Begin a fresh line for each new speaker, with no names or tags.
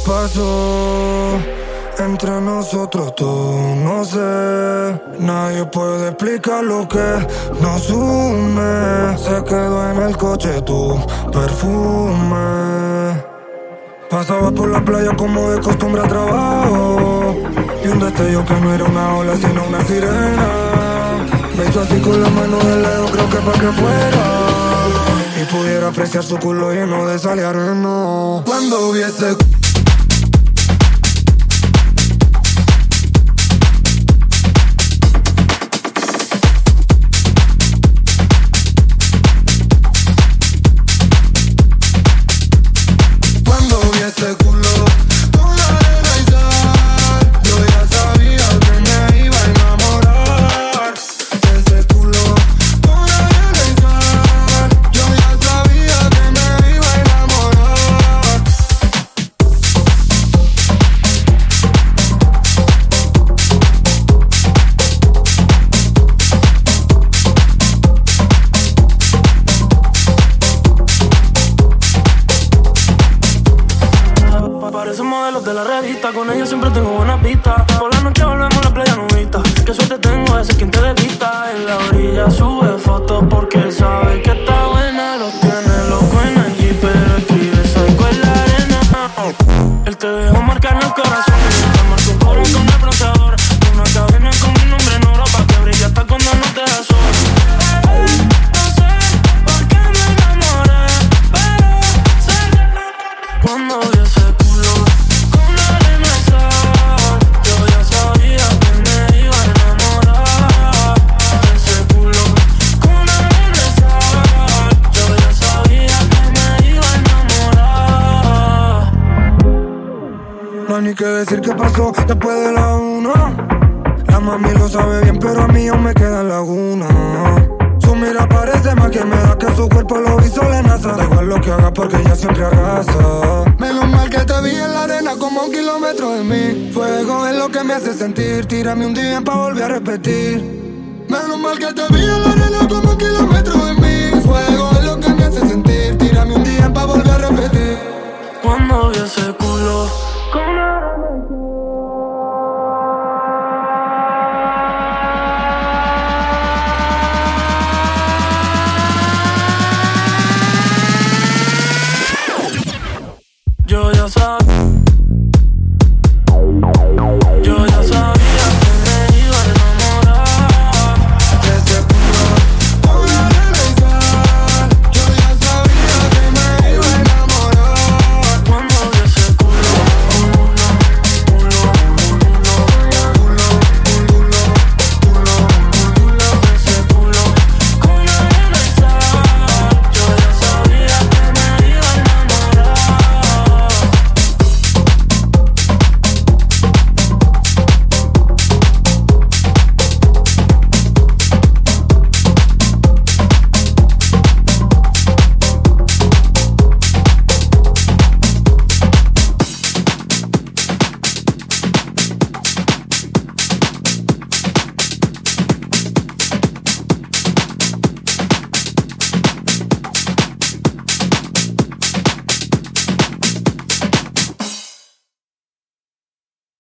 pasó entre nosotros dos, no sé. Nadie puede explicar lo que nos une. Se quedó en el coche tu perfume. Pasaba por la playa como de costumbre al trabajo, y un destello que no era una ola sino una sirena. Me hizo así con la mano de lejos, creo que pa' que fuera y pudiera apreciar su culo lleno de sal y arena. Cuando hubiese ese culo con arena y sal, yo ya sabía que me iba a enamorar. Ese culo con arena y sal, yo ya sabía que me iba a enamorar.
Parecen modelos de la revista, con ellos siempre tengo buenas vistas. Por la noche volvemos a la playa nudista. Qué suerte tengo de ser quien te desvista. En la orilla sube fotos porque sabe que está buena. Los tiene loco en allí, pero escribe psycho en la arena. Él te dejó marcar en el corazón. Te marcó un coro con el bronceador. Una cadena con mi nombre en oro pa' que brille hasta cuando no te da sol. No sé por qué me enamoré, pero sé cuando vi ese culo con arena y sal, yo ya sabía que me iba a enamorar. Ese culo con arena y sal, yo ya sabía que me iba a enamorar.
No hay ni que decir qué pasó después de la una. La mami lo sabe bien, pero a mí aún me queda laguna. Su mira parece más que me da que su cuerpo lo hizo la NASA. Da igual lo que haga porque ella siempre arrasa. Menos mal que te vi en la arena como a 1 kilómetro de mí. Fuego es lo que me hace sentir. Tírame un día pa' volver a repetir. Menos mal que te vi en la arena como a 1 kilómetro de mí. Fuego es lo que me hace sentir. Tírame un día pa' volver a repetir.
Cuando vi ese culo con arena y sal, yo ya sabía.